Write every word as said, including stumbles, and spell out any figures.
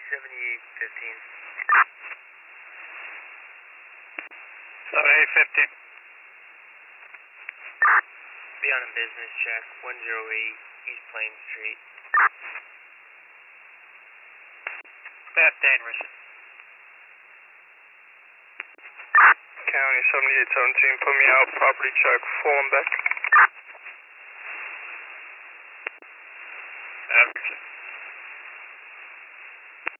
seventy-eight fifteen. seventy-eight fifteen. Be on a business check, one oh eight East Plain Street. fifteen, Richard. County seventy-eight seventeen, put me out, property check, Fulham Beck. Uh, Richard.